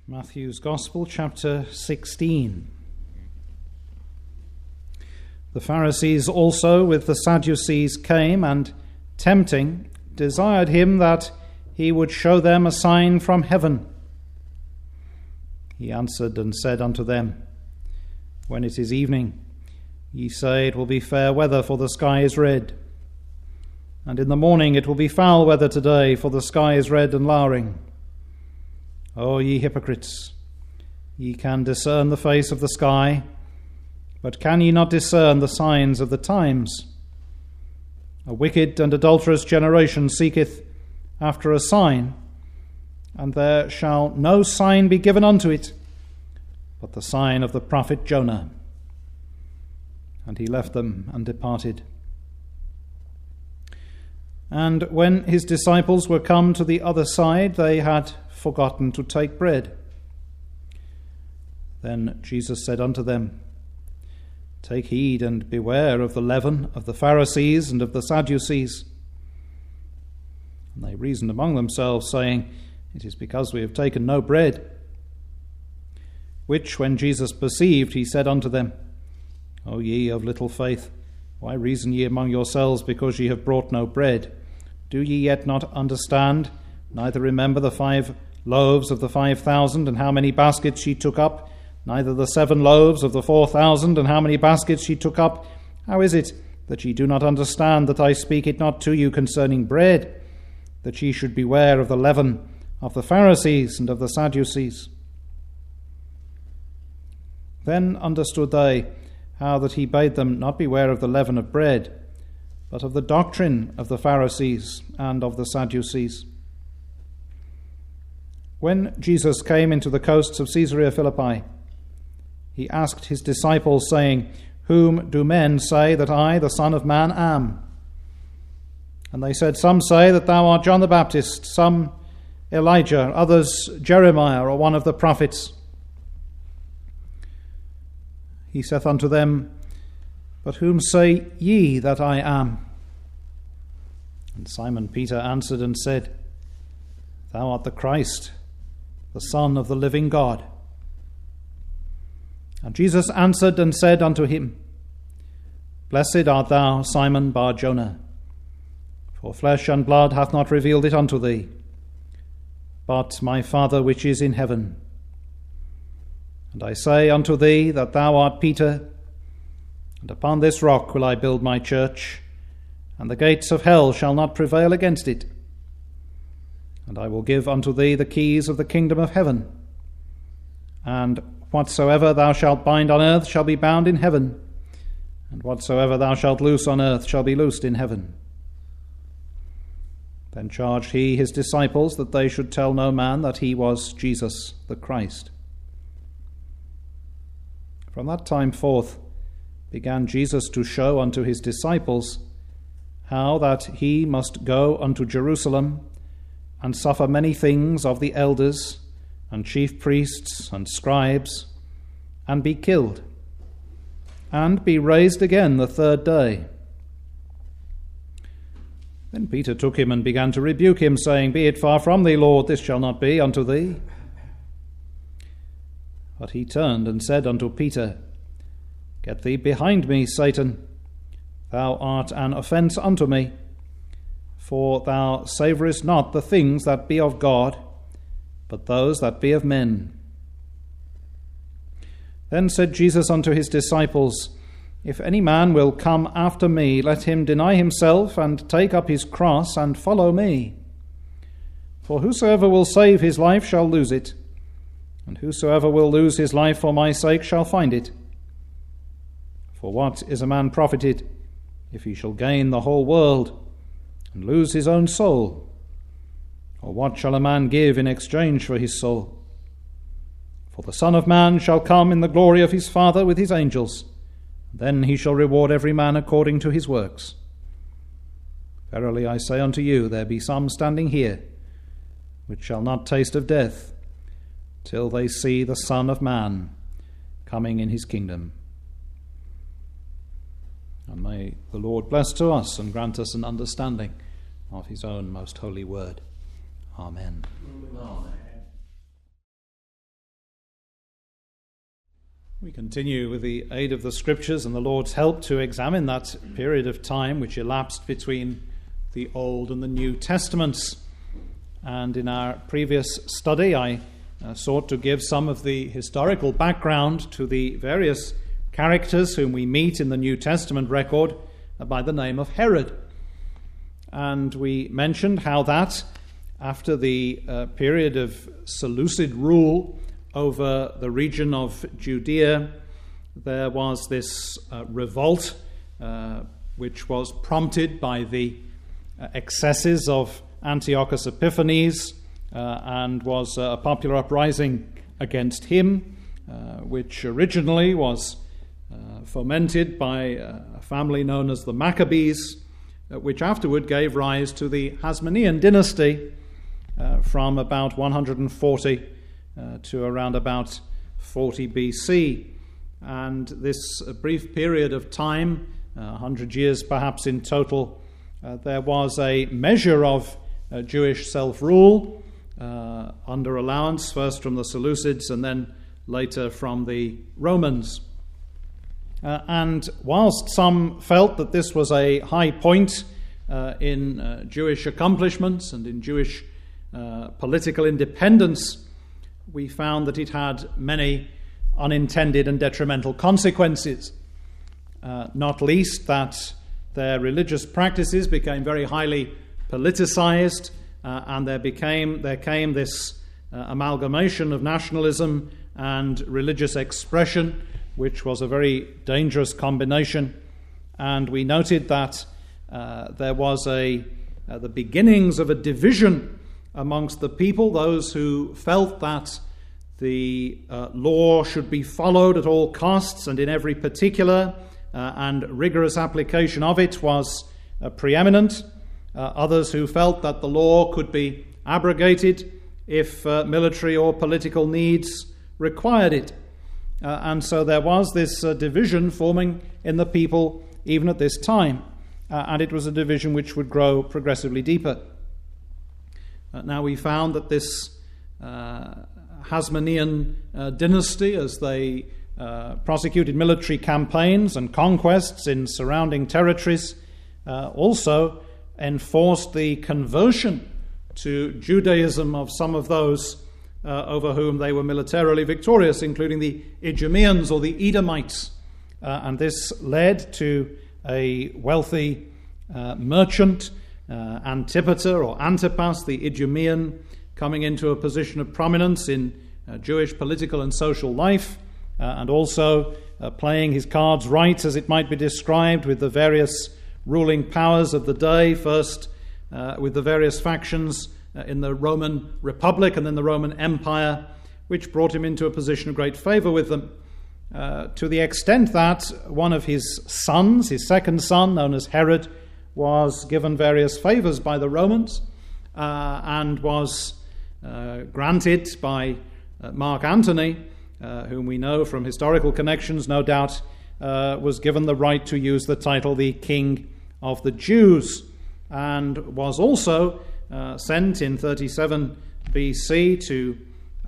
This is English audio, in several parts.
Matthew's Gospel, chapter 16. The Pharisees also with the Sadducees came, and, tempting, desired him that he would show them a sign from heaven. He answered and said unto them, When it is evening, ye say it will be fair weather, for the sky is red. And in the morning it will be foul weather today, for the sky is red and lowering. O ye hypocrites, ye can discern the face of the sky, but can ye not discern the signs of the times? A wicked and adulterous generation seeketh after a sign, and there shall no sign be given unto it, but the sign of the prophet Jonah. And he left them and departed. And when his disciples were come to the other side, they had forgotten to take bread. Then Jesus said unto them, Take heed and beware of the leaven of the Pharisees and of the Sadducees. And they reasoned among themselves, saying, It is because we have taken no bread. Which when Jesus perceived, he said unto them, O ye of little faith, why reason ye among yourselves, because ye have brought no bread? Do ye yet not understand, neither remember the 5 loaves of the 5,000, and how many baskets ye took up, neither the 7 loaves of the 4,000, and how many baskets ye took up? How is it that ye do not understand that I speak it not to you concerning bread, that ye should beware of the leaven of the Pharisees and of the Sadducees? Then understood they how that he bade them not beware of the leaven of bread, but of the doctrine of the Pharisees and of the Sadducees. When Jesus came into the coasts of Caesarea Philippi, he asked his disciples, saying, Whom do men say that I, the Son of Man, am? And they said, Some say that thou art John the Baptist, some Elijah, others Jeremiah, or one of the prophets. He saith unto them, But whom say ye that I am? And Simon Peter answered and said, Thou art the Christ, the Son of the living God. And Jesus answered and said unto him, Blessed art thou, Simon Bar-Jonah, for flesh and blood hath not revealed it unto thee, but my Father which is in heaven. And I say unto thee that thou art Peter, and upon this rock will I build my church, and the gates of hell shall not prevail against it. And I will give unto thee the keys of the kingdom of heaven. And whatsoever thou shalt bind on earth shall be bound in heaven, and whatsoever thou shalt loose on earth shall be loosed in heaven. Then charged he his disciples that they should tell no man that he was Jesus the Christ. From that time forth began Jesus to show unto his disciples how that he must go unto Jerusalem and suffer many things of the elders and chief priests and scribes, and be killed, and be raised again the 3rd day. Then Peter took him and began to rebuke him, saying, Be it far from thee, Lord, this shall not be unto thee. But he turned and said unto Peter, Get thee behind me, Satan. Thou art an offence unto me, for thou savourest not the things that be of God, but those that be of men. Then said Jesus unto his disciples, If any man will come after me, let him deny himself, and take up his cross, and follow me. For whosoever will save his life shall lose it, and whosoever will lose his life for my sake shall find it. For what is a man profited, if he shall gain the whole world, and lose his own soul? Or what shall a man give in exchange for his soul? For the Son of Man shall come in the glory of his Father with his angels, then he shall reward every man according to his works. Verily I say unto you, there be some standing here, which shall not taste of death, till they see the Son of Man coming in his kingdom. And may the Lord bless to us and grant us an understanding of his own most holy word. Amen. Amen. We continue with the aid of the Scriptures and the Lord's help to examine that period of time which elapsed between the Old and the New Testaments. And in our previous study, I sought to give some of the historical background to the various characters whom we meet in the New Testament record by the name of Herod. And we mentioned how that, after the period of Seleucid rule over the region of Judea, there was this revolt which was prompted by the excesses of Antiochus Epiphanes and was a popular uprising against him, which originally was fomented by a family known as the Maccabees, which afterward gave rise to the Hasmonean dynasty from about 140 to around about 40 BC. And this brief period of time, 100 years perhaps in total, there was a measure of Jewish self-rule under allowance, first from the Seleucids and then later from the Romans. And whilst some felt that this was a high point in Jewish accomplishments and in Jewish political independence, we found that it had many unintended and detrimental consequences, not least that their religious practices became very highly politicized, and there came this amalgamation of nationalism and religious expression, which was a very dangerous combination. And we noted that there was the beginnings of a division amongst the people, those who felt that the law should be followed at all costs and in every particular, and rigorous application of it was preeminent. Others who felt that the law could be abrogated if military or political needs required it. And so there was this division forming in the people even at this time, and it was a division which would grow progressively deeper. Now we found that this Hasmonean dynasty, as they prosecuted military campaigns and conquests in surrounding territories, also enforced the conversion to Judaism of some of those over whom they were militarily victorious, including the Idumeans or the Edomites. And this led to a wealthy merchant, Antipater or Antipas, the Idumean, coming into a position of prominence in Jewish political and social life, and also playing his cards right, as it might be described, with the various ruling powers of the day, first with the various factions in the Roman Republic and then the Roman Empire, which brought him into a position of great favor with them, to the extent that one of his sons, his second son, known as Herod, was given various favors by the Romans and was granted by Mark Antony, whom we know from historical connections, no doubt, was given the right to use the title the King of the Jews, and was also sent in 37 BC to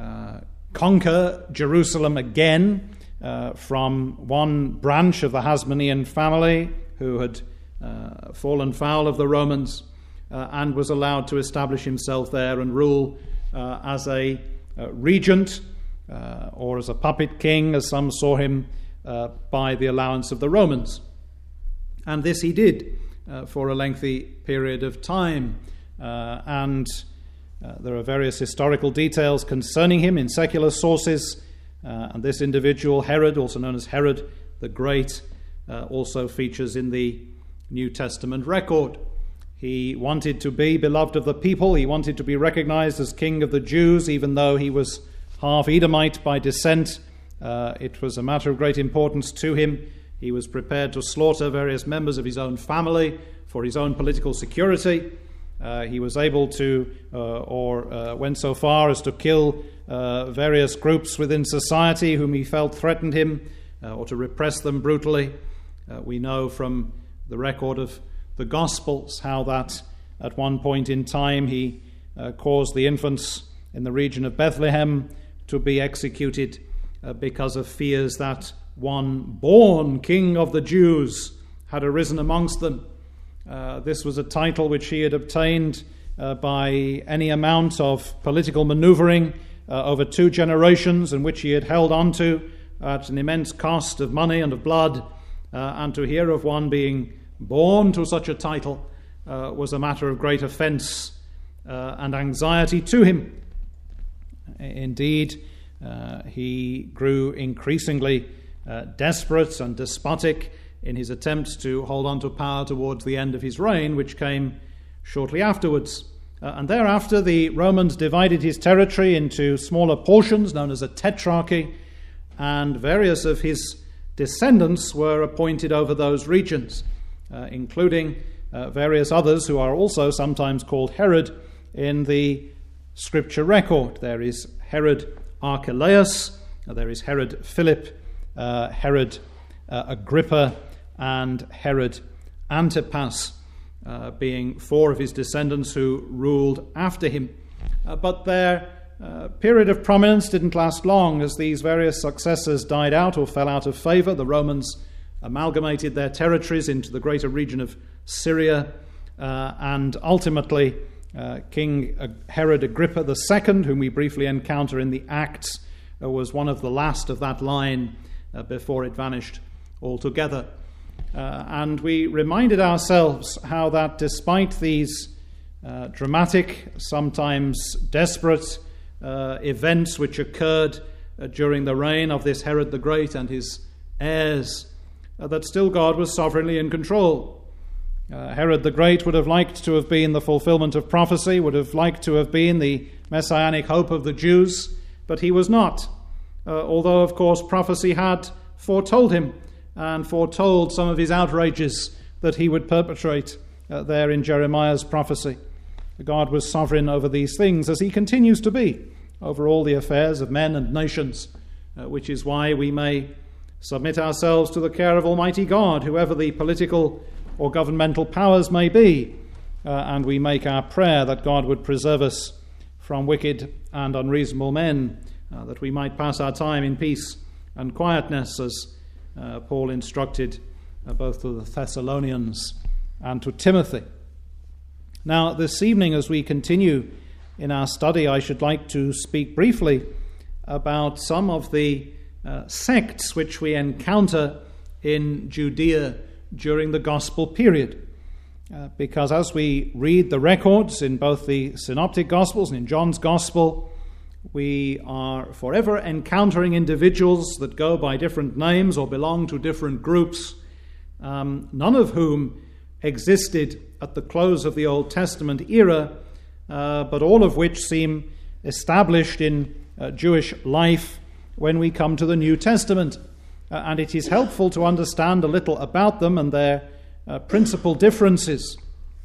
conquer Jerusalem again from one branch of the Hasmonean family who had fallen foul of the Romans, and was allowed to establish himself there and rule as a regent or as a puppet king, as some saw him, by the allowance of the Romans. And this he did for a lengthy period of time. And there are various historical details concerning him in secular sources. And this individual, Herod, also known as Herod the Great, also features in the New Testament record. He wanted to be beloved of the people. He wanted to be recognized as King of the Jews, even though he was half Edomite by descent. It was a matter of great importance to him. He was prepared to slaughter various members of his own family for his own political security. He was able to, went so far as to kill various groups within society whom he felt threatened him, or to repress them brutally. We know from the record of the Gospels how that at one point in time he caused the infants in the region of Bethlehem to be executed because of fears that one born king of the Jews had arisen amongst them. This was a title which he had obtained by any amount of political maneuvering over 2 generations, and which he had held on to at an immense cost of money and of blood, and to hear of one being born to such a title was a matter of great offence and anxiety to him. Indeed, he grew increasingly desperate and despotic in his attempts to hold on to power towards the end of his reign, which came shortly afterwards. And thereafter the Romans divided his territory into smaller portions known as a tetrarchy, and various of his descendants were appointed over those regions, including various others who are also sometimes called Herod in the scripture record. There is Herod Archelaus, there is Herod Philip, Herod Agrippa, and Herod Antipas, being 4 of his descendants who ruled after him. But their period of prominence didn't last long. As these various successors died out or fell out of favour, the Romans amalgamated their territories into the greater region of Syria, and ultimately King Herod Agrippa II, whom we briefly encounter in the Acts, was one of the last of that line before it vanished altogether. And we reminded ourselves how that despite these dramatic, sometimes desperate events which occurred during the reign of this Herod the Great and his heirs, that still God was sovereignly in control. Herod the Great would have liked to have been the fulfillment of prophecy, would have liked to have been the messianic hope of the Jews, but he was not. Although, of course, prophecy had foretold him and foretold some of his outrages that he would perpetrate there in Jeremiah's prophecy. God was sovereign over these things, as he continues to be over all the affairs of men and nations, which is why we may submit ourselves to the care of Almighty God, whoever the political or governmental powers may be, and we make our prayer that God would preserve us from wicked and unreasonable men, that we might pass our time in peace and quietness, as Paul instructed both to the Thessalonians and to Timothy. Now, this evening, as we continue in our study, I should like to speak briefly about some of the sects which we encounter in Judea during the Gospel period. Because as we read the records in both the Synoptic Gospels and in John's Gospel, we are forever encountering individuals that go by different names or belong to different groups, none of whom existed at the close of the Old Testament era, but all of which seem established in Jewish life when we come to the New Testament. And it is helpful to understand a little about them and their principal differences,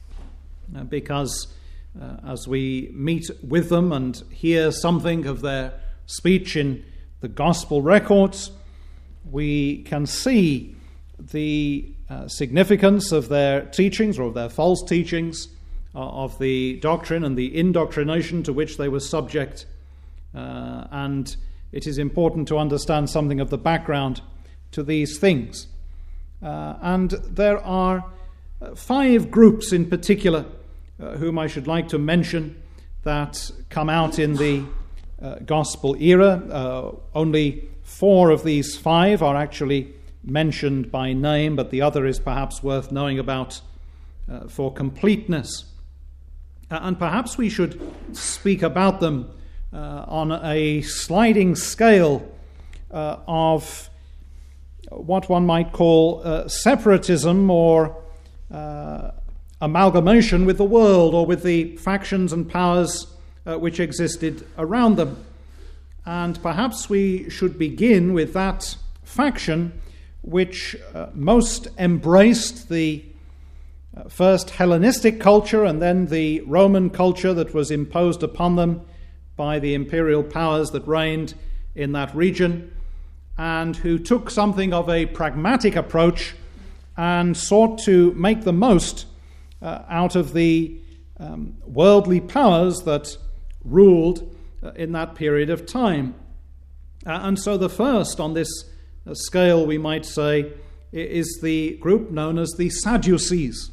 because as we meet with them and hear something of their speech in the Gospel records, we can see the significance of their teachings or of their false teachings, of the doctrine and the indoctrination to which they were subject. And it is important to understand something of the background to these things. And there are 5 groups in particular whom I should like to mention that come out in the Gospel era. Only 4 of these 5 are actually mentioned by name, but the other is perhaps worth knowing about for completeness. And perhaps we should speak about them on a sliding scale of what one might call separatism or amalgamation with the world or with the factions and powers which existed around them. And perhaps we should begin with that faction which most embraced the first Hellenistic culture and then the Roman culture that was imposed upon them by the imperial powers that reigned in that region, and who took something of a pragmatic approach and sought to make the most out of the worldly powers that ruled in that period of time. And so the first on this scale, we might say, is the group known as the Sadducees.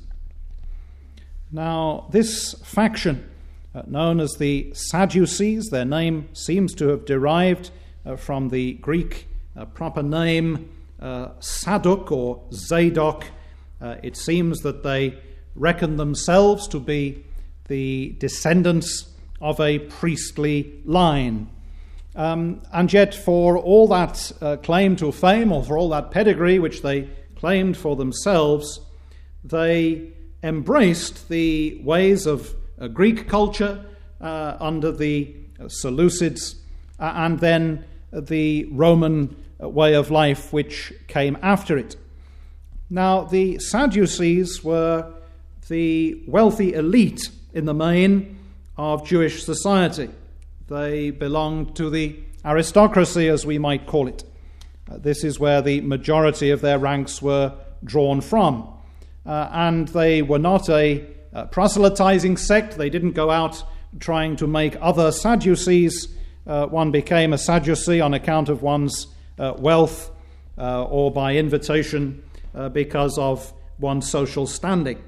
Now, this faction, known as the Sadducees, their name seems to have derived from the Greek proper name Sadok or Zadok. It seems that they reckon themselves to be the descendants of a priestly line. And yet, for all that claim to fame, or for all that pedigree which they claimed for themselves, they embraced the ways of Greek culture under the Seleucids, and then the Roman way of life which came after it. Now, the Sadducees were the wealthy elite in the main of Jewish society. They belonged to the aristocracy, as we might call it. This is where the majority of their ranks were drawn from. And they were not a proselytizing sect. They didn't go out trying to make other Sadducees. One became a Sadducee on account of one's wealth or by invitation because of one's social standing.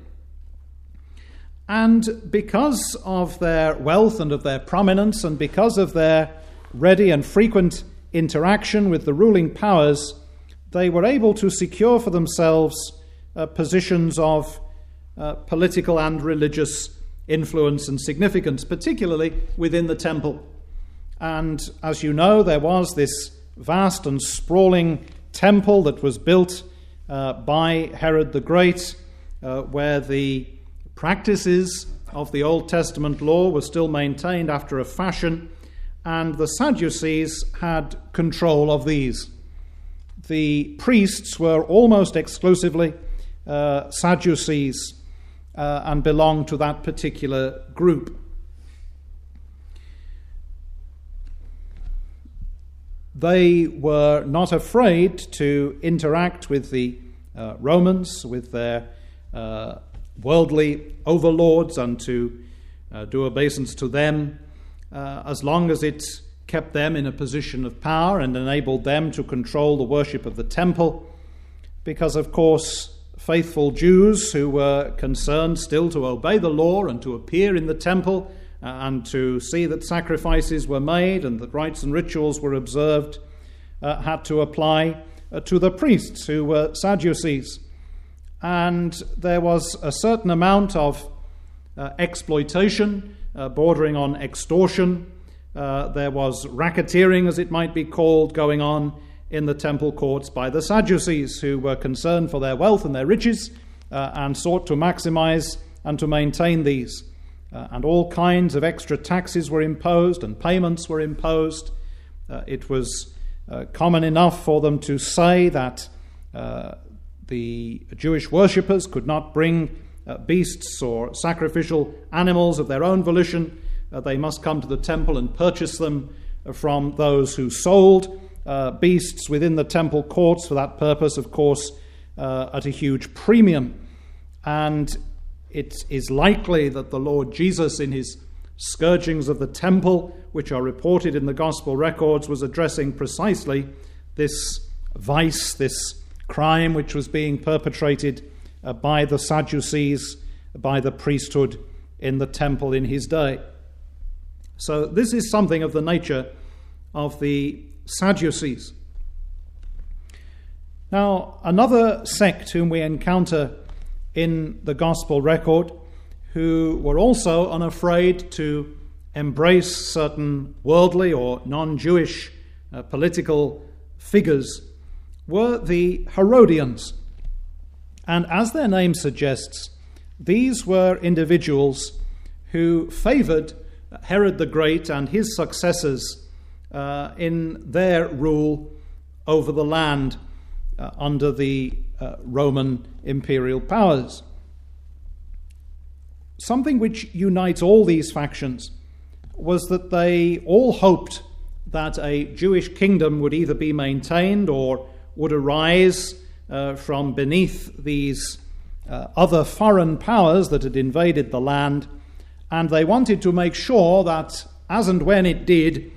And because of their wealth and of their prominence, and because of their ready and frequent interaction with the ruling powers, they were able to secure for themselves positions of political and religious influence and significance, particularly within the temple. And as you know, there was this vast and sprawling temple that was built by Herod the Great, where the practices of the Old Testament law were still maintained after a fashion, and the Sadducees had control of these. The priests were almost exclusively Sadducees and belonged to that particular group. They were not afraid to interact with the Romans, with their worldly overlords, and to do obeisance to them, as long as it kept them in a position of power and enabled them to control the worship of the temple, because, of course, faithful Jews who were concerned still to obey the law and to appear in the temple and to see that sacrifices were made and that rites and rituals were observed had to apply to the priests who were Sadducees. And there was a certain amount of exploitation bordering on extortion. There was racketeering, as it might be called, going on in the temple courts by the Sadducees, who were concerned for their wealth and their riches and sought to maximize and to maintain these. And all kinds of extra taxes were imposed and payments were imposed. It was common enough for them to say that the Jewish worshippers could not bring beasts or sacrificial animals of their own volition. They must come to the temple and purchase them from those who sold beasts within the temple courts for that purpose, of course, at a huge premium. And it is likely that the Lord Jesus, in his scourgings of the temple, which are reported in the gospel records, was addressing precisely this vice, this crime which was being perpetrated by the Sadducees, by the priesthood in the temple in his day. So this is something of the nature of the Sadducees. Now, another sect whom we encounter in the gospel record, who were also unafraid to embrace certain worldly or non-Jewish political figures, were the Herodians. And as their name suggests, these were individuals who favored Herod the Great and his successors in their rule over the land under the Roman imperial powers. Something which unites all these factions was that they all hoped that a Jewish kingdom would either be maintained or would arise from beneath these other foreign powers that had invaded the land, and they wanted to make sure that, as and when it did,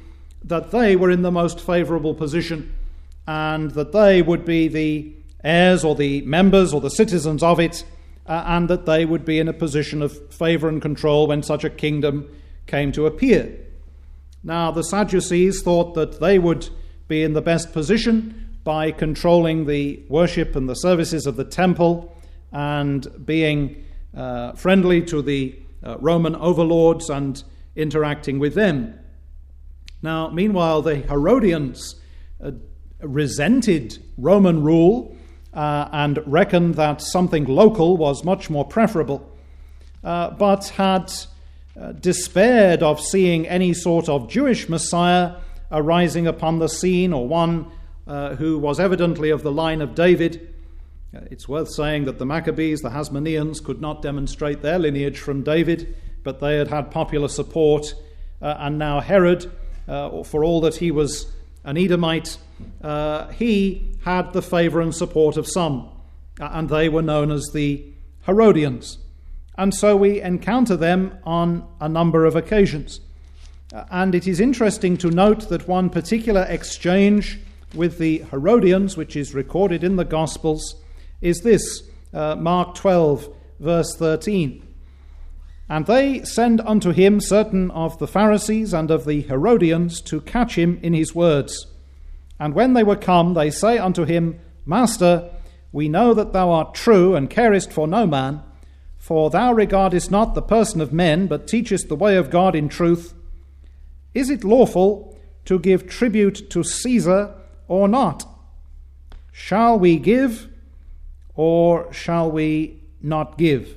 that they were in the most favorable position and that they would be the heirs or the members or the citizens of it, and that they would be in a position of favor and control when such a kingdom came to appear. Now, the Sadducees thought that they would be in the best position by controlling the worship and the services of the temple and being friendly to the Roman overlords and interacting with them. Now, meanwhile, the Herodians resented Roman rule and reckoned that something local was much more preferable, but had despaired of seeing any sort of Jewish Messiah arising upon the scene, or one who was evidently of the line of David. It's worth saying that the Maccabees, the Hasmoneans, could not demonstrate their lineage from David, but they had had popular support, and now Herod, for all that he was an Edomite, he had the favor and support of some, and they were known as the Herodians. And so we encounter them on a number of occasions. And it is interesting to note that one particular exchange with the Herodians, which is recorded in the Gospels, is this, Mark 12, verse 13. And they send unto him certain of the Pharisees and of the Herodians to catch him in his words. And when they were come, they say unto him, Master, we know that thou art true and carest for no man, for thou regardest not the person of men, but teachest the way of God in truth. Is it lawful to give tribute to Caesar or not? Shall we give or shall we not give?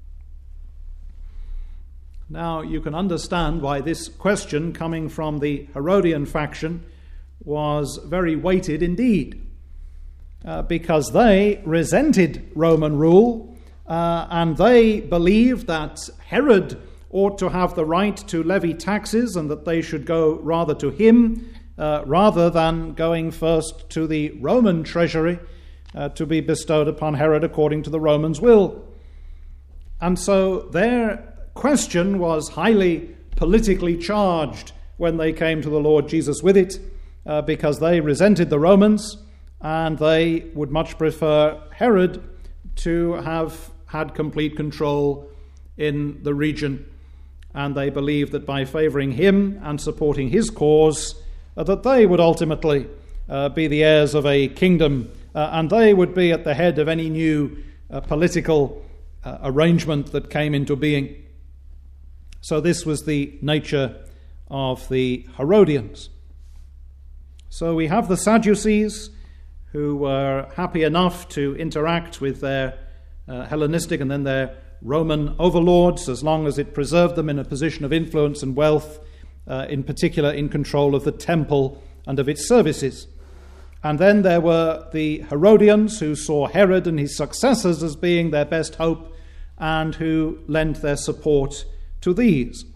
Now, you can understand why this question, coming from the Herodian faction, was very weighted indeed, because they resented Roman rule, and they believed that Herod ought to have the right to levy taxes, and that they should go rather to him rather than going first to the Roman treasury to be bestowed upon Herod according to the Romans' will. And so their question was highly politically charged when they came to the Lord Jesus with it, because they resented the Romans and they would much prefer Herod to have had complete control in the region. And they believed that by favoring him and supporting his cause, that they would ultimately be the heirs of a kingdom, and they would be at the head of any new political arrangement that came into being. So this was the nature of the Herodians. So we have the Sadducees, who were happy enough to interact with their Hellenistic and then their Roman overlords, as long as it preserved them in a position of influence and wealth, in particular in control of the temple and of its services. And then there were the Herodians, who saw Herod and his successors as being their best hope, and who lent their support to these.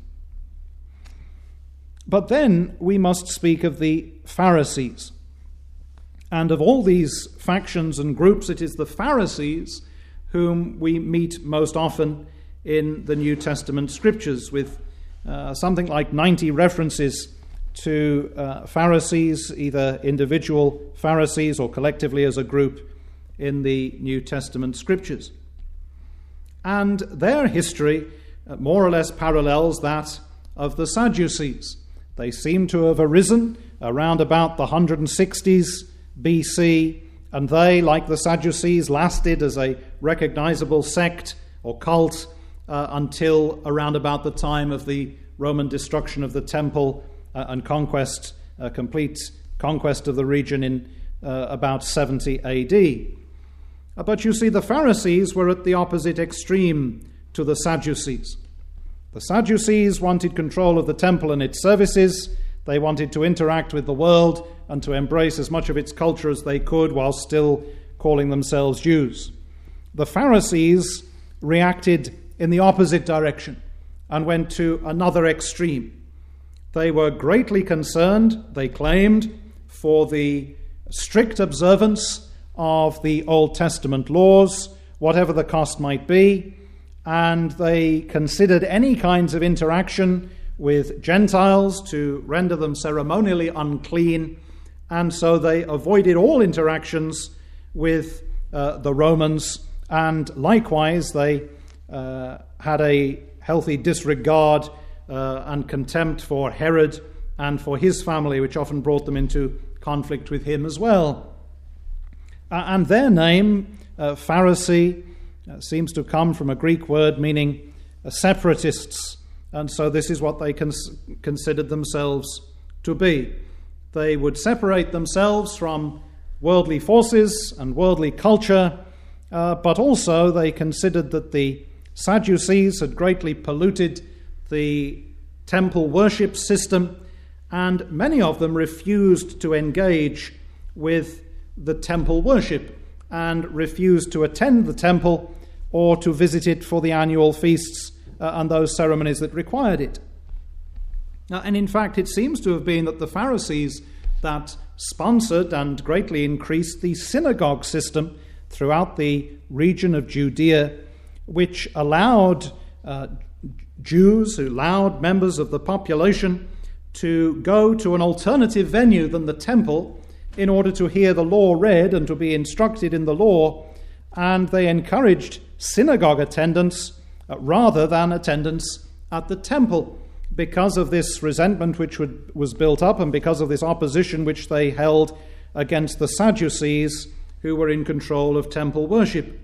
But then we must speak of the Pharisees. And of all these factions and groups, it is the Pharisees whom we meet most often in the New Testament scriptures, with something like 90 references to Pharisees, either individual Pharisees or collectively as a group in the New Testament scriptures. And their history more or less parallels that of the Sadducees. They seem to have arisen around about the 160s BC, and they, like the Sadducees, lasted as a recognizable sect or cult until around about the time of the Roman destruction of the temple and conquest, complete conquest of the region in about 70 AD. But you see, the Pharisees were at the opposite extreme to the Sadducees. The Sadducees wanted control of the temple and its services. They wanted to interact with the world and to embrace as much of its culture as they could while still calling themselves Jews. The Pharisees reacted in the opposite direction and went to another extreme. They were greatly concerned, they claimed, for the strict observance of the Old Testament laws, whatever the cost might be, and they considered any kinds of interaction with Gentiles to render them ceremonially unclean, and so they avoided all interactions with the Romans, and likewise they had a healthy disregard and contempt for Herod and for his family, which often brought them into conflict with him as well. And their name, Pharisee, seems to come from a Greek word meaning separatists, and so this is what they considered themselves to be. They would separate themselves from worldly forces and worldly culture, but also they considered that the Sadducees had greatly polluted the temple worship system, and many of them refused to engage with the temple worship and refused to attend the temple or to visit it for the annual feasts and those ceremonies that required it. And in fact, it seems to have been that the Pharisees that sponsored and greatly increased the synagogue system throughout the region of Judea, which allowed Jews, who allowed members of the population to go to an alternative venue than the temple in order to hear the law read and to be instructed in the law, and they encouraged synagogue attendance rather than attendance at the temple because of this resentment which was built up and because of this opposition which they held against the Sadducees, who were in control of temple worship.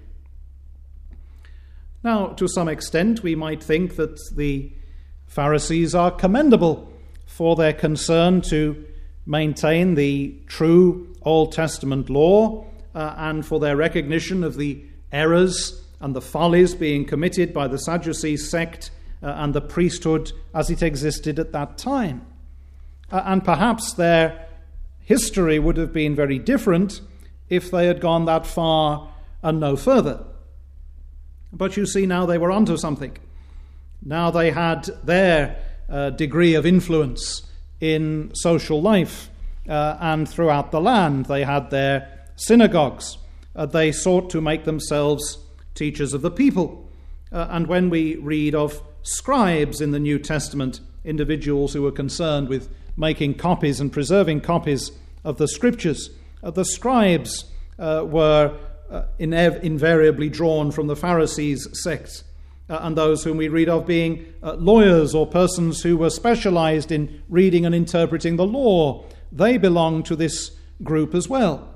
Now, to some extent, we might think that the Pharisees are commendable for their concern to maintain the true Old Testament law and for their recognition of the errors and the follies being committed by the Sadducee sect and the priesthood as it existed at that time. And perhaps their history would have been very different if they had gone that far and no further. But you see, now they were onto something. Now they had their degree of influence in social life and throughout the land. They had their synagogues. They sought to make themselves teachers of the people. And when we read of scribes in the New Testament, individuals who were concerned with making copies and preserving copies of the scriptures, the scribes were invariably drawn from the Pharisees' sect, and those whom we read of being lawyers or persons who were specialized in reading and interpreting the law, they belonged to this group as well.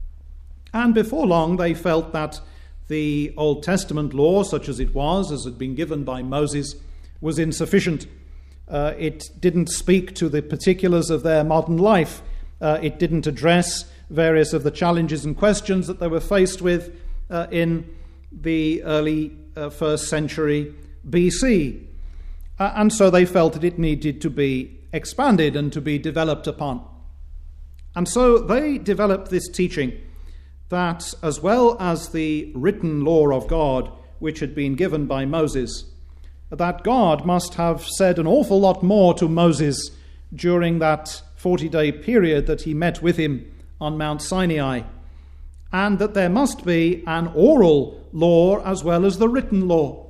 And before long they felt that the Old Testament law, such as it was, as had been given by Moses, was insufficient. It didn't speak to the particulars of their modern life. It didn't address various of the challenges and questions that they were faced with in the early 1st century BC. And so they felt that it needed to be expanded and to be developed upon. And so they developed this teaching that, as well as the written law of God, which had been given by Moses, that God must have said an awful lot more to Moses during that 40-day period that he met with him on Mount Sinai, and that there must be an oral law as well as the written law.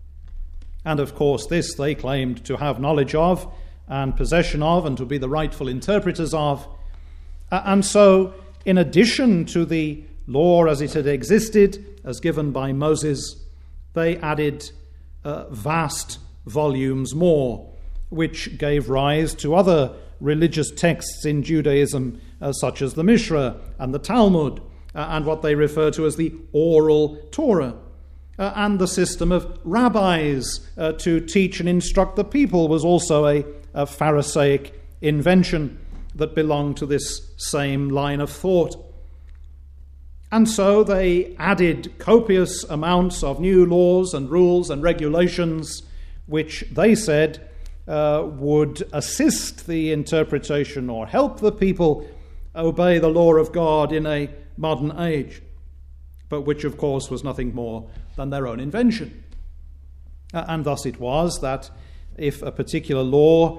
And of course this they claimed to have knowledge of and possession of and to be the rightful interpreters of. And so, in addition to the law as it had existed, as given by Moses, they added vast volumes more, which gave rise to other religious texts in Judaism, such as the Mishra and the Talmud, and what they refer to as the oral Torah. And the system of rabbis to teach and instruct the people was also a Pharisaic invention that belonged to this same line of thought. And so they added copious amounts of new laws and rules and regulations, which they said would assist the interpretation or help the people obey the law of God in a modern age, but which of course was nothing more than their own invention. And thus it was that if a particular law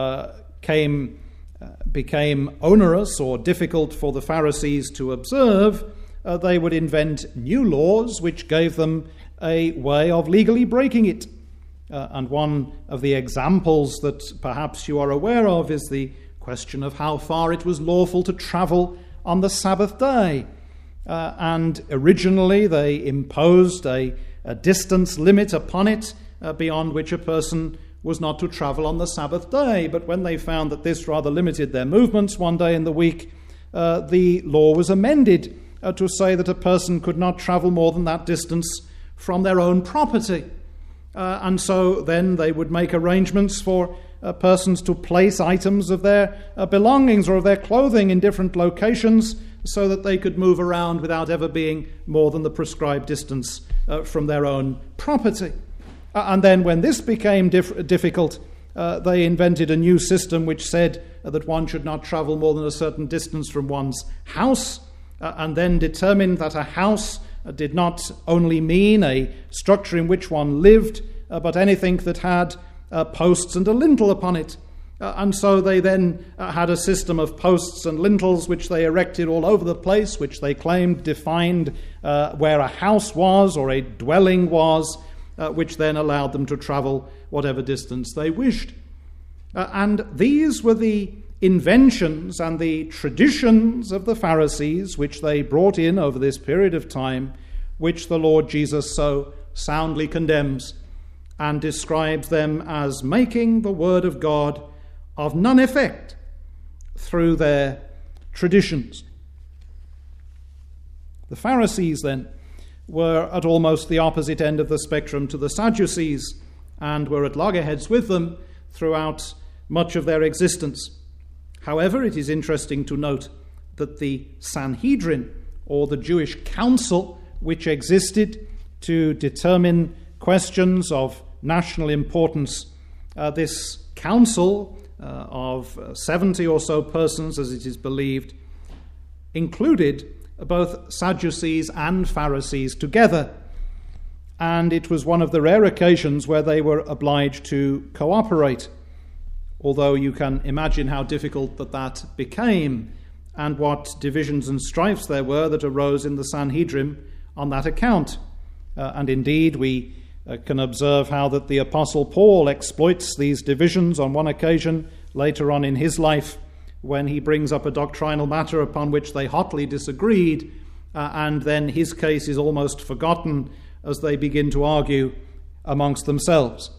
became onerous or difficult for the Pharisees to observe, they would invent new laws which gave them a way of legally breaking it. And one of the examples that perhaps you are aware of is the question of how far it was lawful to travel on the Sabbath day. And originally they imposed a distance limit upon it beyond which a person was not to travel on the Sabbath day. But when they found that this rather limited their movements one day in the week, the law was amended to say that a person could not travel more than that distance from their own property. And so then they would make arrangements for persons to place items of their belongings or of their clothing in different locations so that they could move around without ever being more than the prescribed distance from their own property. And then when this became difficult, they invented a new system which said that one should not travel more than a certain distance from one's house, and then determined that a house did not only mean a structure in which one lived, but anything that had posts and a lintel upon it. And so they then had a system of posts and lintels which they erected all over the place, which they claimed defined where a house was or a dwelling was, which then allowed them to travel whatever distance they wished. And these were the inventions and the traditions of the Pharisees which they brought in over this period of time, which the Lord Jesus so soundly condemns and describes them as making the word of God of none effect through their traditions. The Pharisees then were at almost the opposite end of the spectrum to the Sadducees and were at loggerheads with them throughout much of their existence. However, it is interesting to note that the Sanhedrin, or the Jewish council, which existed to determine questions of national importance, this council of 70 or so persons, as it is believed, included both Sadducees and Pharisees together. And it was one of the rare occasions where they were obliged to cooperate, although you can imagine how difficult that became and what divisions and strifes there were that arose in the Sanhedrin on that account. And indeed, we can observe how that the Apostle Paul exploits these divisions on one occasion later on in his life when he brings up a doctrinal matter upon which they hotly disagreed, and then his case is almost forgotten as they begin to argue amongst themselves.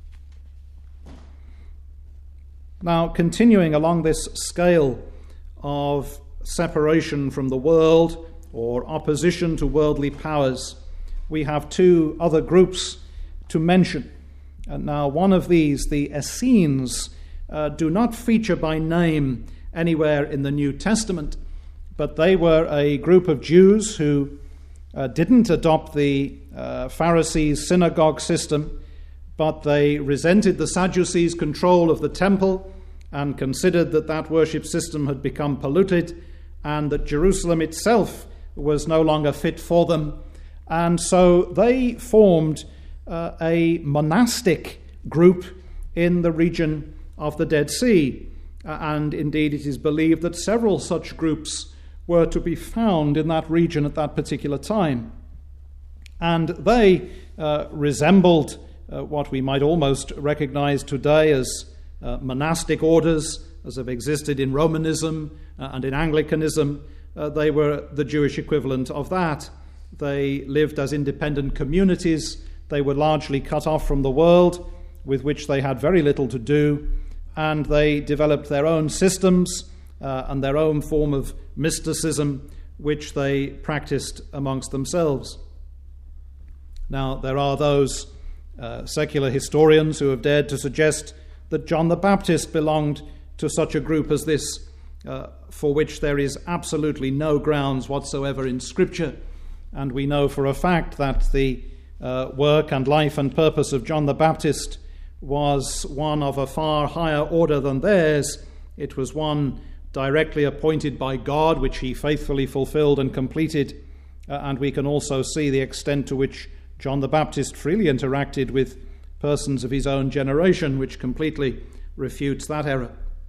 Now, continuing along this scale of separation from the world or opposition to worldly powers, we have two other groups to mention. And now, one of these, the Essenes, do not feature by name anywhere in the New Testament, but they were a group of Jews who didn't adopt the Pharisees' synagogue system, but they resented the Sadducees' control of the temple and considered that worship system had become polluted and that Jerusalem itself was no longer fit for them. And so they formed a monastic group in the region of the Dead Sea. And indeed, it is believed that several such groups were to be found in that region at that particular time. And they resembled what we might almost recognize today as monastic orders, as have existed in Romanism and in Anglicanism. They were the Jewish equivalent of that. They lived as independent communities. They were largely cut off from the world, with which they had very little to do, and they developed their own systems and their own form of mysticism, which they practiced amongst themselves. Now, there are those secular historians who have dared to suggest that John the Baptist belonged to such a group as this, for which there is absolutely no grounds whatsoever in Scripture. And we know for a fact that the work and life and purpose of John the Baptist was one of a far higher order than theirs. It was one directly appointed by God, which he faithfully fulfilled and completed. And we can also see the extent to which John the Baptist freely interacted with persons of his own generation, which completely refutes that error.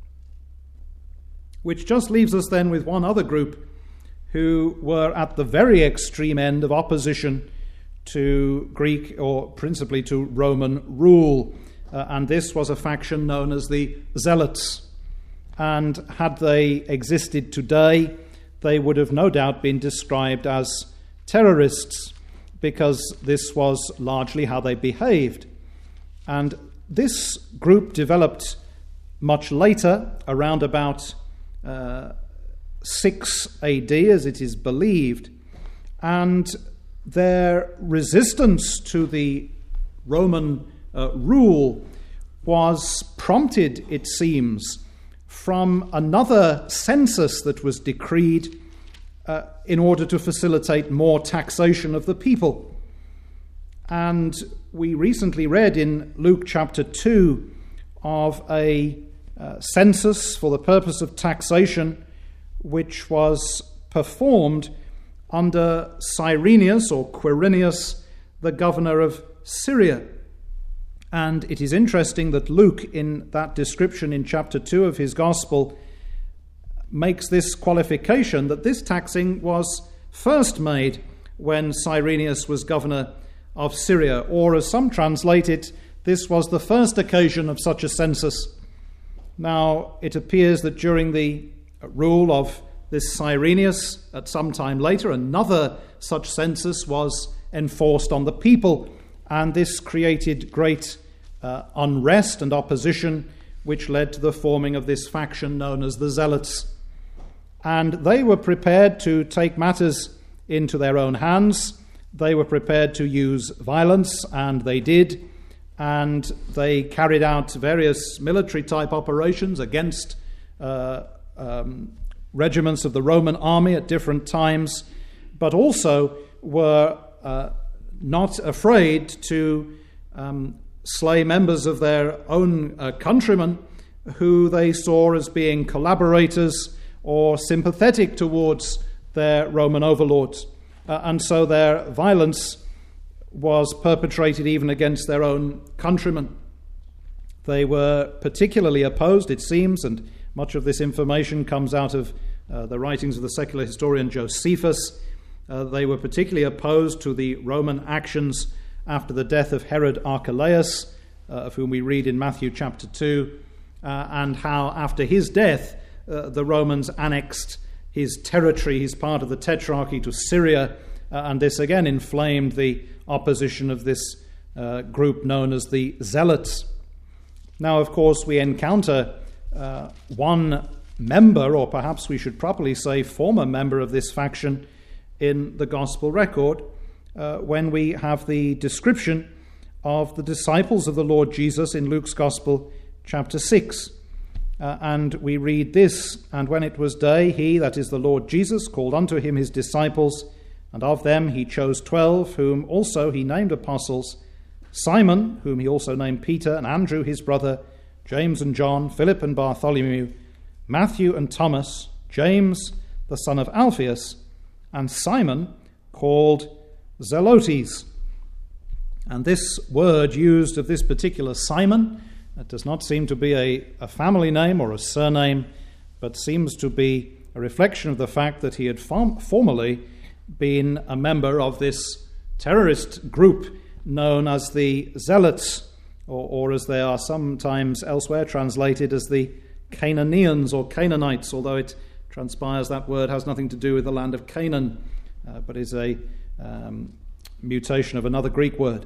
Which just leaves us then with one other group who were at the very extreme end of opposition to Greek, or principally to Roman rule. And this was a faction known as the Zealots. And had they existed today, they would have no doubt been described as terrorists, because this was largely how they behaved. And this group developed much later, around about 6 AD, as it is believed, and their resistance to the Roman rule was prompted, it seems, from another census that was decreed in order to facilitate more taxation of the people. And we recently read in Luke chapter 2 of a census for the purpose of taxation, which was performed under Cyrenius or Quirinius, the governor of Syria. And it is interesting that Luke, in that description in chapter 2 of his gospel, makes this qualification that this taxing was first made when Cyrenius was governor of Syria, or as some translate it, this was the first occasion of such a census. Now, it appears that during the rule of this Cyrenius, at some time later, another such census was enforced on the people, and this created great unrest and opposition, which led to the forming of this faction known as the Zealots. And they were prepared to take matters into their own hands. They were prepared to use violence, and they did. And they carried out various military-type operations against regiments of the Roman army at different times, but also were not afraid to slay members of their own countrymen who they saw as being collaborators or sympathetic towards their Roman overlords. And so their violence was perpetrated even against their own countrymen. They were particularly opposed, it seems, and much of this information comes out of the writings of the secular historian Josephus. They were particularly opposed to the Roman actions after the death of Herod Archelaus, of whom we read in Matthew chapter 2, and how after his death the Romans annexed his territory, his part of the Tetrarchy, to Syria, and this again inflamed the opposition of this group known as the Zealots. Now, of course, we encounter one member, or perhaps we should properly say former member of this faction, in the gospel record when we have the description of the disciples of the Lord Jesus in Luke's gospel, chapter 6. And we read this: "And when it was day, he," that is the Lord Jesus, "called unto him his disciples, and of them he chose 12, whom also he named apostles, Simon, whom he also named Peter, and Andrew his brother, James and John, Philip and Bartholomew, Matthew and Thomas, James the son of Alphaeus, and Simon called Zelotes." And this word used of this particular Simon, it does not seem to be a family name or a surname, but seems to be a reflection of the fact that he had formerly been a member of this terrorist group known as the Zealots, or as they are sometimes elsewhere translated as the Canaanians or Canaanites, although it transpires that word has nothing to do with the land of Canaan, but is a mutation of another Greek word.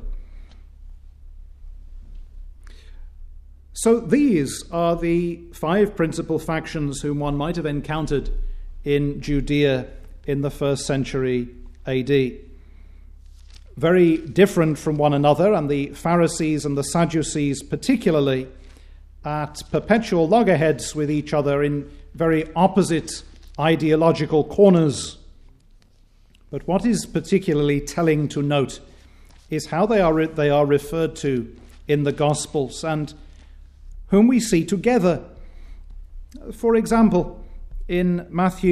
So these are the 5 principal factions whom one might have encountered in Judea in the 1st century AD. Very different from one another, and the Pharisees and the Sadducees particularly at perpetual loggerheads with each other in very opposite ideological corners. But what is particularly telling to note is how they are referred to in the Gospels, and whom we see together. For example, in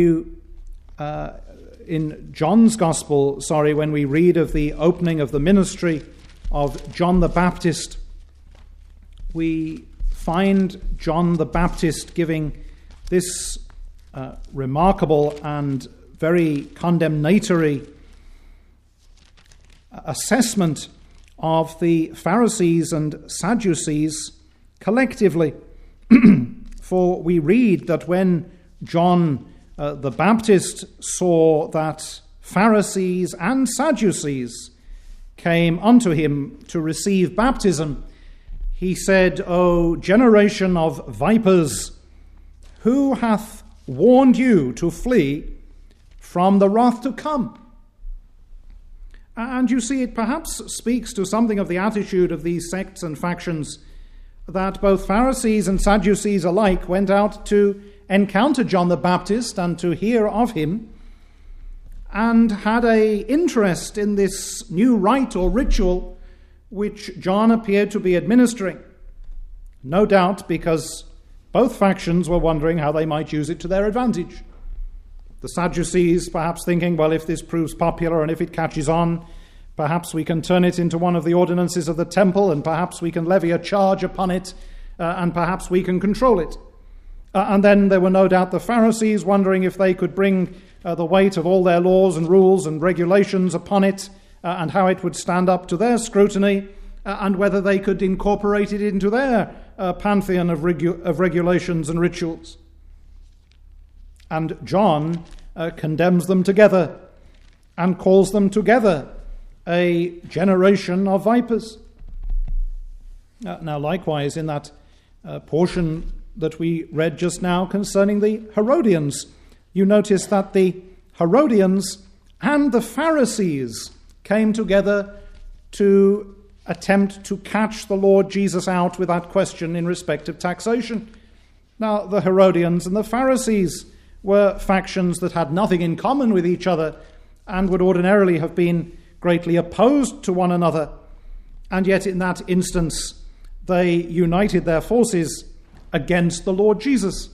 John's Gospel, when we read of the opening of the ministry of John the Baptist, we find John the Baptist giving this remarkable and very condemnatory assessment of the Pharisees and Sadducees collectively. For we read that when John the Baptist saw that Pharisees and Sadducees came unto him to receive baptism, he said, O generation of vipers, who hath warned you to flee from the wrath to come? And you see, it perhaps speaks to something of the attitude of these sects and factions, that both Pharisees and Sadducees alike went out to encounter John the Baptist and to hear of him, and had an interest in this new rite or ritual which John appeared to be administering. No doubt because both factions were wondering how they might use it to their advantage. The Sadducees perhaps thinking, well, if this proves popular and if it catches on, perhaps we can turn it into one of the ordinances of the temple, and perhaps we can levy a charge upon it, and perhaps we can control it. And then there were no doubt the Pharisees wondering if they could bring the weight of all their laws and rules and regulations upon it, and how it would stand up to their scrutiny, and whether they could incorporate it into their pantheon of regulations and rituals. And John condemns them together and calls them together a generation of vipers. Now, likewise, in that portion that we read just now concerning the Herodians, you notice that the Herodians and the Pharisees came together to attempt to catch the Lord Jesus out with that question in respect of taxation. Now, the Herodians and the Pharisees were factions that had nothing in common with each other and would ordinarily have been greatly opposed to one another. And yet in that instance, they united their forces against the Lord Jesus.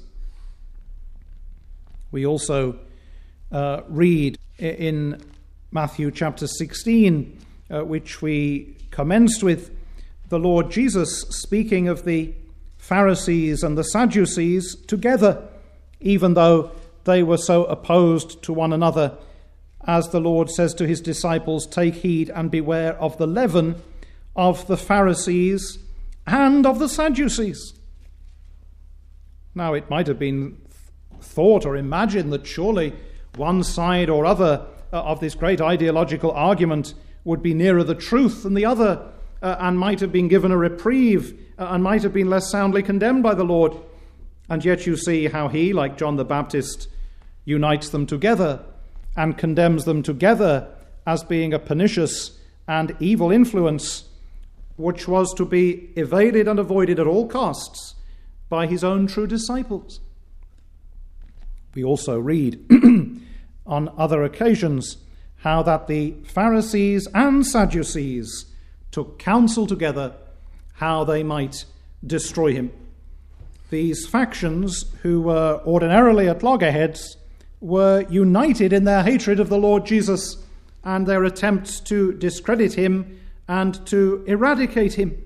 We also read in Matthew chapter 16, which we commenced with, the Lord Jesus speaking of the Pharisees and the Sadducees together, even though they were so opposed to one another. As the Lord says to his disciples, take heed and beware of the leaven of the Pharisees and of the Sadducees. Now, it might have been thought or imagined that surely one side or other of this great ideological argument would be nearer the truth than the other, and might have been given a reprieve, and might have been less soundly condemned by the Lord. And yet you see how he, like John the Baptist, unites them together and condemns them together as being a pernicious and evil influence, which was to be evaded and avoided at all costs by his own true disciples. We also read on other occasions how that the Pharisees and Sadducees took counsel together how they might destroy him. These factions, who were ordinarily at loggerheads, were united in their hatred of the Lord Jesus and their attempts to discredit him and to eradicate him.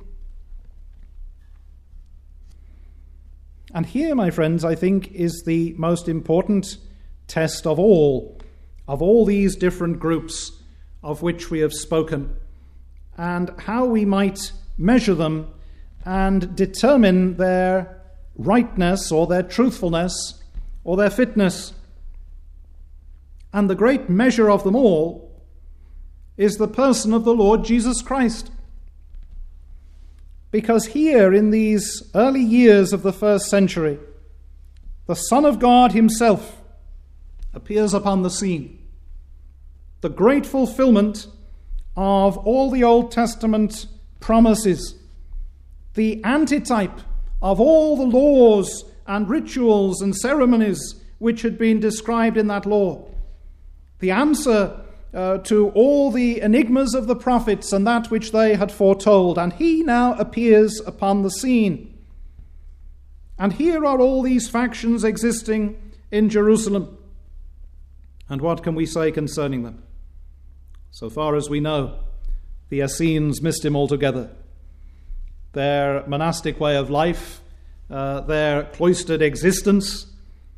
And here, my friends, I think is the most important test of all these different groups of which we have spoken, and how we might measure them and determine their rightness or their truthfulness or their fitness. And the great measure of them all is the person of the Lord Jesus Christ. Because here in these early years of the first century, the Son of God himself appears upon the scene. The great fulfillment of all the Old Testament promises, the antitype of all the laws and rituals and ceremonies which had been described in that law, the answer to all the enigmas of the prophets and that which they had foretold. And he now appears upon the scene. And here are all these factions existing in Jerusalem. And what can we say concerning them? So far as we know, the Essenes missed him altogether. Their monastic way of life, their cloistered existence,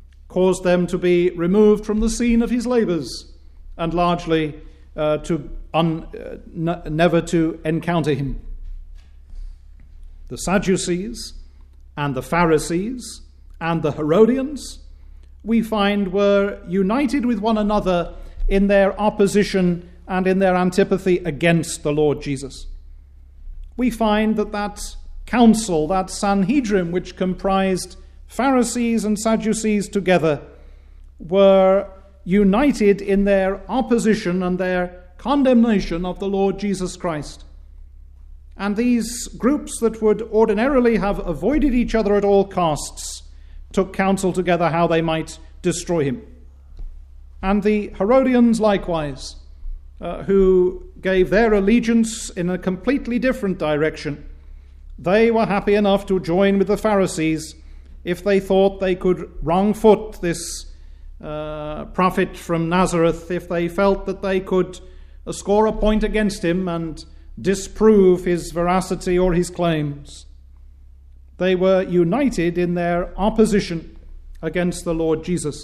caused them to be removed from the scene of his labours, and largely to never to encounter him. The Sadducees and the Pharisees and the Herodians, we find, were united with one another in their opposition and in their antipathy against the Lord Jesus. We find that council, that Sanhedrin, which comprised Pharisees and Sadducees together, were united in their opposition and their condemnation of the Lord Jesus Christ. And these groups that would ordinarily have avoided each other at all costs took counsel together how they might destroy him. And the Herodians likewise, who gave their allegiance in a completely different direction, they were happy enough to join with the Pharisees if they thought they could wrong-foot this prophet from Nazareth, if they felt that they could score a point against him and disprove his veracity or his claims. They were united in their opposition against the Lord Jesus.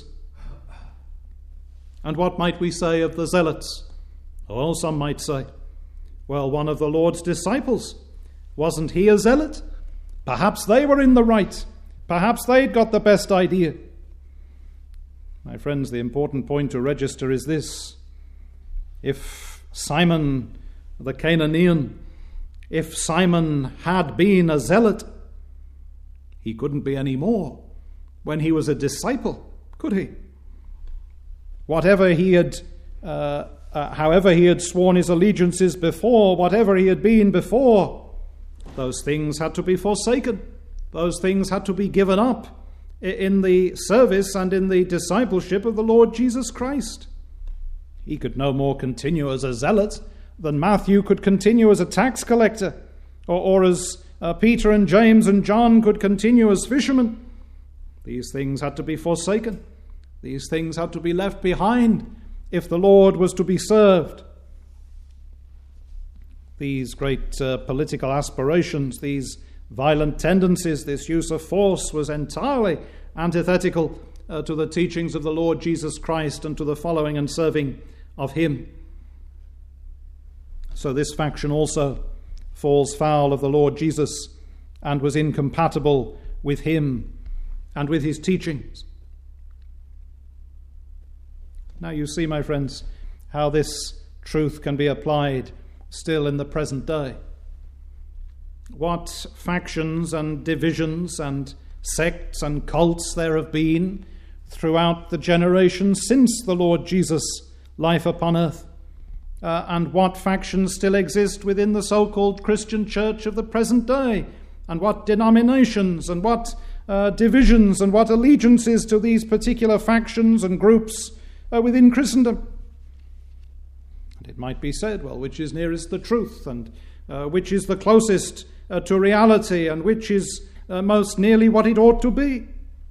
And what might we say of the zealots? Well, some might say, well, one of the Lord's disciples, wasn't he a zealot? Perhaps they were in the right. Perhaps they'd got the best idea. My friends, the important point to register is this. If Simon the Canaanian, if Simon had been a zealot, he couldn't be any more when he was a disciple, could he? Whatever he had, however he had sworn his allegiances before, whatever he had been before, those things had to be forsaken. Those things had to be given up in the service and in the discipleship of the Lord Jesus Christ. He could no more continue as a zealot than Matthew could continue as a tax collector, or as Peter and James and John could continue as fishermen. These things had to be forsaken. These things had to be left behind if the Lord was to be served. These great political aspirations, these violent tendencies, this use of force was entirely antithetical to the teachings of the Lord Jesus Christ and to the following and serving of him. So this faction also falls foul of the Lord Jesus and was incompatible with him and with his teachings. Now you see, my friends, how this truth can be applied still in the present day. What factions and divisions and sects and cults there have been throughout the generations since the Lord Jesus' life upon earth. And what factions still exist within the so-called Christian church of the present day, and what denominations and what divisions and what allegiances to these particular factions and groups within Christendom. And it might be said, well, which is nearest the truth, and which is the closest to reality, and which is most nearly what it ought to be?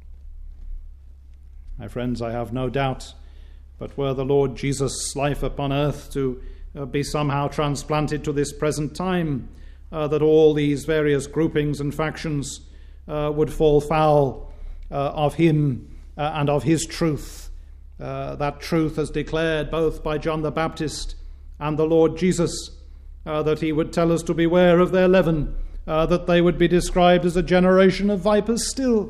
My friends, I have no doubt, but were the Lord Jesus' life upon earth to be somehow transplanted to this present time, that all these various groupings and factions would fall foul of him and of his truth. That truth as declared both by John the Baptist and the Lord Jesus, that he would tell us to beware of their leaven, that they would be described as a generation of vipers still.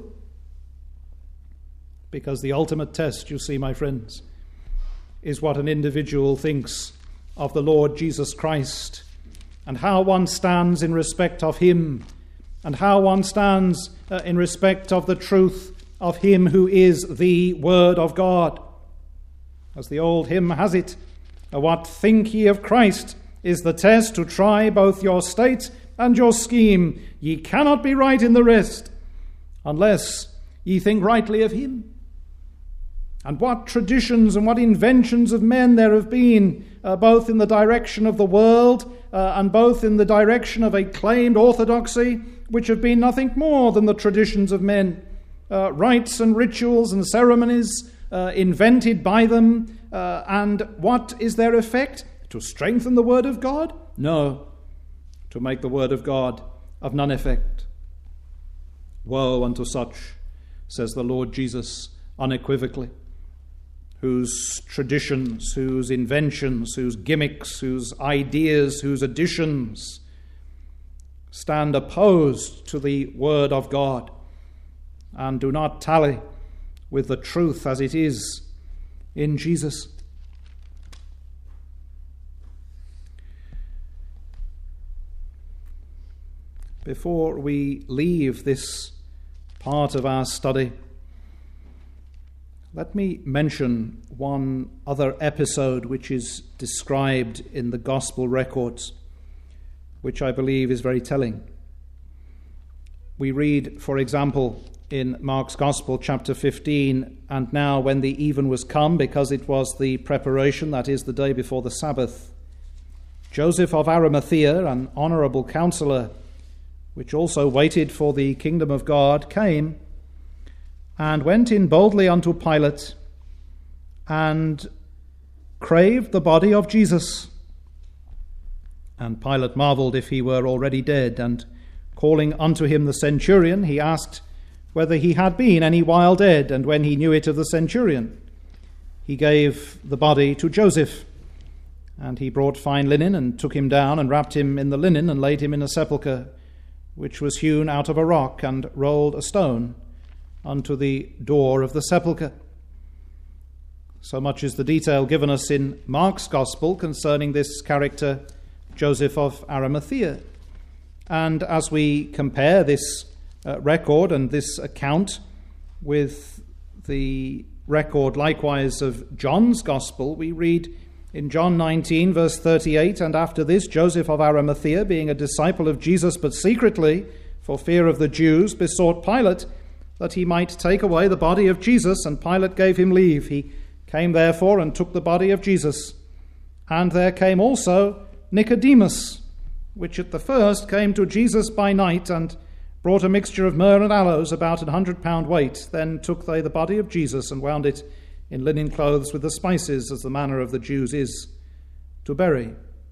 Because the ultimate test, you see, my friends, is what an individual thinks of the Lord Jesus Christ, and how one stands in respect of him, and how one stands in respect of the truth of him who is the Word of God. As the old hymn has it, what think ye of Christ is the test to try both your state and your scheme. Ye cannot be right in the rest, unless ye think rightly of him. And what traditions and what inventions of men there have been, both in the direction of the world and both in the direction of a claimed orthodoxy, which have been nothing more than the traditions of men. Rites and rituals and ceremonies invented by them. And what is their effect? To strengthen the word of God? No. To make the word of God of none effect. Woe unto such, says the Lord Jesus unequivocally. whose traditions, whose inventions, whose gimmicks, whose ideas, whose additions stand opposed to the Word of God and do not tally with the truth as it is in Jesus. Before we leave this part of our study, let me mention one other episode which is described in the Gospel records, which I believe is very telling. We read, for example, in Mark's Gospel, chapter 15, "And now when the even was come, because it was the preparation, that is, the day before the Sabbath, Joseph of Arimathea, an honourable counsellor, which also waited for the kingdom of God, came and went in boldly unto Pilate, and craved the body of Jesus. And Pilate marvelled if he were already dead, and calling unto him the centurion, he asked whether he had been any while dead. And when he knew it of the centurion, he gave the body to Joseph. And he brought fine linen, and took him down, and wrapped him in the linen, and laid him in a sepulchre, which was hewn out of a rock, and rolled a stone unto the door of the sepulchre." So much is the detail given us in Mark's Gospel concerning this character, Joseph of Arimathea. And as we compare this record and this account with the record likewise of John's Gospel, we read in John 19, verse 38, "And after this, Joseph of Arimathea, being a disciple of Jesus, but secretly, for fear of the Jews, besought Pilate that he might take away the body of Jesus, and Pilate gave him leave. He came therefore and took the body of Jesus. And there came also Nicodemus, which at the first came to Jesus by night, and brought a mixture of myrrh and aloes, about 100 weight. Then took they the body of Jesus, and wound it in linen clothes with the spices, as the manner of the Jews is to bury."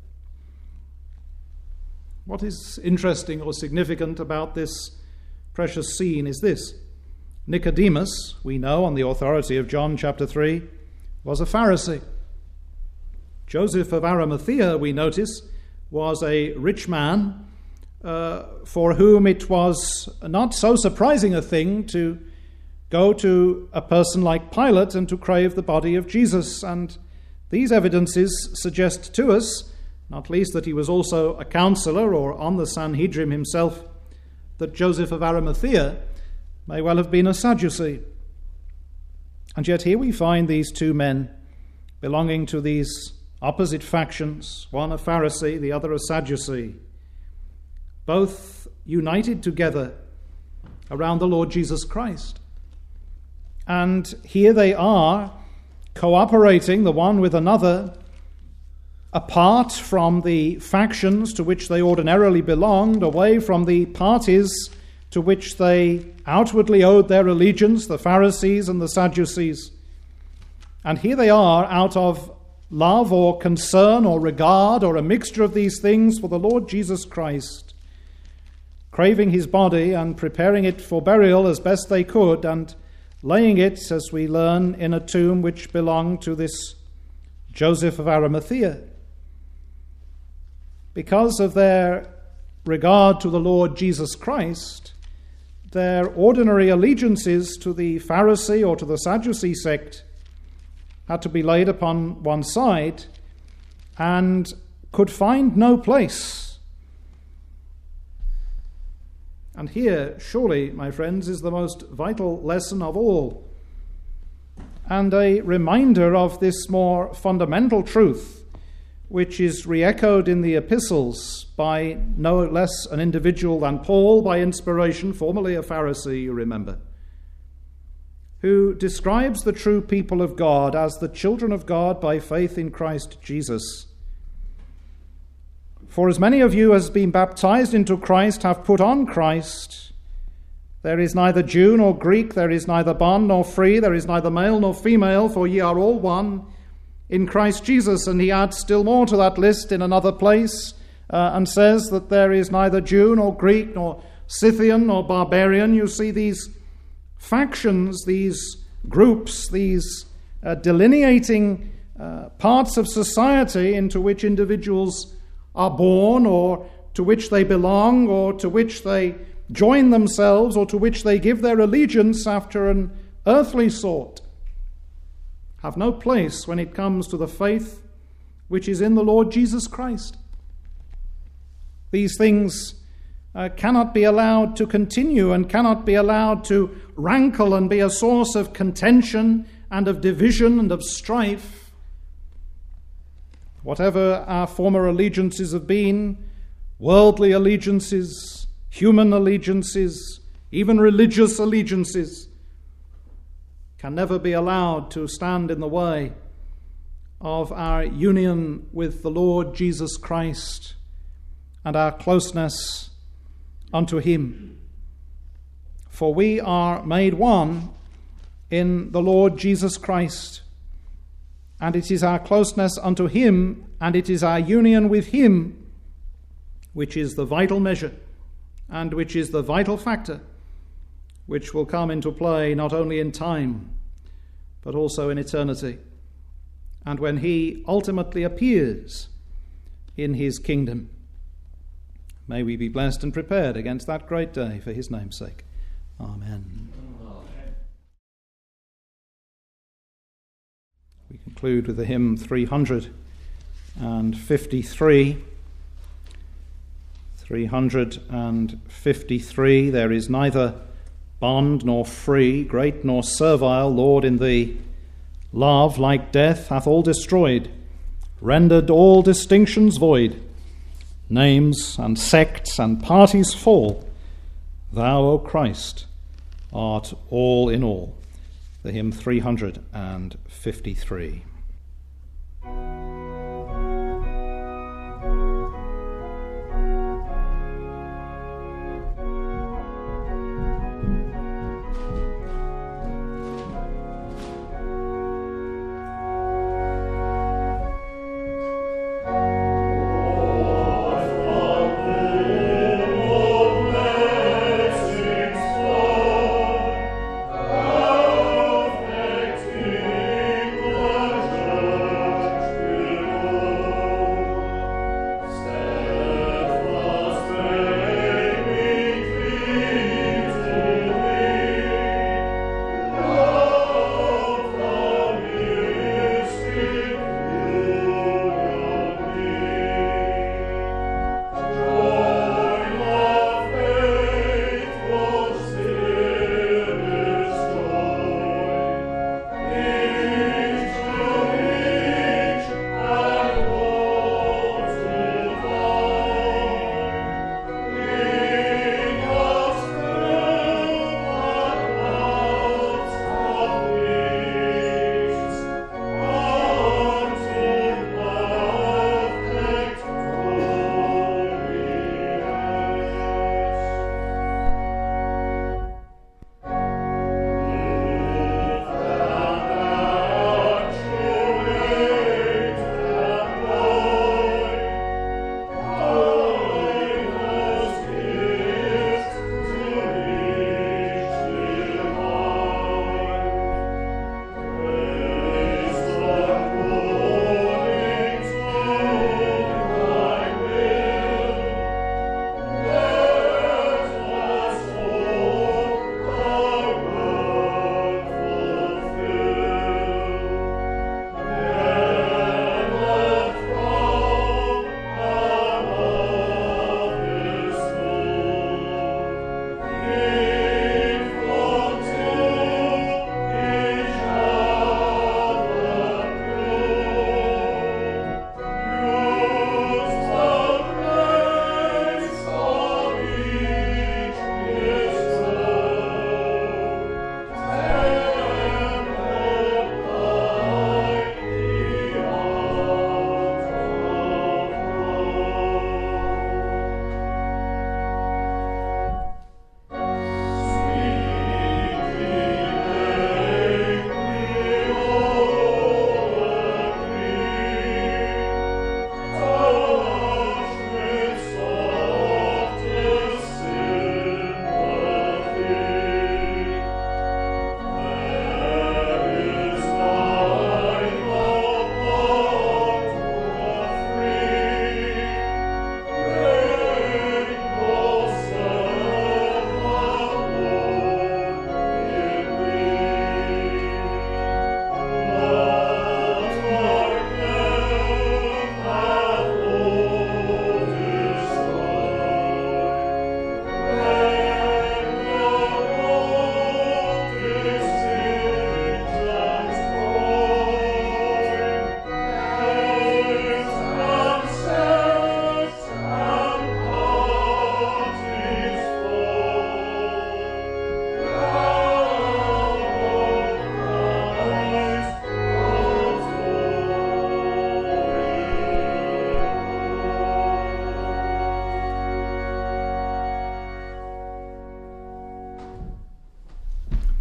What is interesting or significant about this precious scene is this. Nicodemus, we know on the authority of John chapter 3, was a Pharisee. Joseph of Arimathea, we notice, was a rich man for whom it was not so surprising a thing to go to a person like Pilate and to crave the body of Jesus. And these evidences suggest to us, not least that he was also a counselor or on the Sanhedrin himself, that Joseph of Arimathea may well have been a Sadducee. And yet here we find these two men belonging to these opposite factions, one a Pharisee, the other a Sadducee, both united together around the Lord Jesus Christ. And here they are, cooperating the one with another, apart from the factions to which they ordinarily belonged, away from the parties to which they outwardly owed their allegiance, the Pharisees and the Sadducees. And here they are, out of love or concern or regard or a mixture of these things for the Lord Jesus Christ, craving his body and preparing it for burial as best they could, and laying it, as we learn, in a tomb which belonged to this Joseph of Arimathea. Because of their regard to the Lord Jesus Christ, their ordinary allegiances to the Pharisee or to the Sadducee sect had to be laid upon one side and could find no place. And here, surely, my friends, is the most vital lesson of all, and a reminder of this more fundamental truth, which is re-echoed in the epistles by no less an individual than Paul, by inspiration, formerly a Pharisee, you remember, who describes the true people of God as the children of God by faith in Christ Jesus. "For as many of you as been baptized into Christ have put on Christ. There is neither Jew nor Greek, there is neither bond nor free, there is neither male nor female, for ye are all one in Christ Jesus." And he adds still more to that list in another place and says that there is neither Jew nor Greek nor Scythian nor barbarian. You see these factions, these groups, these delineating parts of society into which individuals are born, or to which they belong, or to which they join themselves, or to which they give their allegiance after an earthly sort, have no place when it comes to the faith which is in the Lord Jesus Christ. These things cannot be allowed to continue and cannot be allowed to rankle and be a source of contention and of division and of strife. Whatever our former allegiances have been, worldly allegiances, human allegiances, even religious allegiances, can never be allowed to stand in the way of our union with the Lord Jesus Christ and our closeness unto him. For we are made one in the Lord Jesus Christ, and it is our closeness unto him, and it is our union with him which is the vital measure and which is the vital factor which will come into play not only in time but also in eternity, and when he ultimately appears in his kingdom. May we be blessed and prepared against that great day for his name's sake. Amen. We conclude with the hymn 353. 353. There is neither bond nor free, great nor servile, Lord, in thee. Love, like death, hath all destroyed, rendered all distinctions void. Names and sects and parties fall. Thou, O Christ, art all in all. The hymn 353.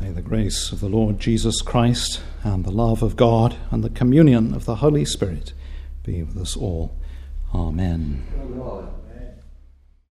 May the grace of the Lord Jesus Christ and the love of God and the communion of the Holy Spirit be with us all. Amen. Amen.